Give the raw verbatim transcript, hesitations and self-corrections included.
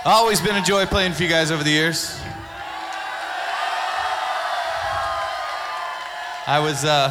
Always been a joy playing for you guys over the years. I was uh,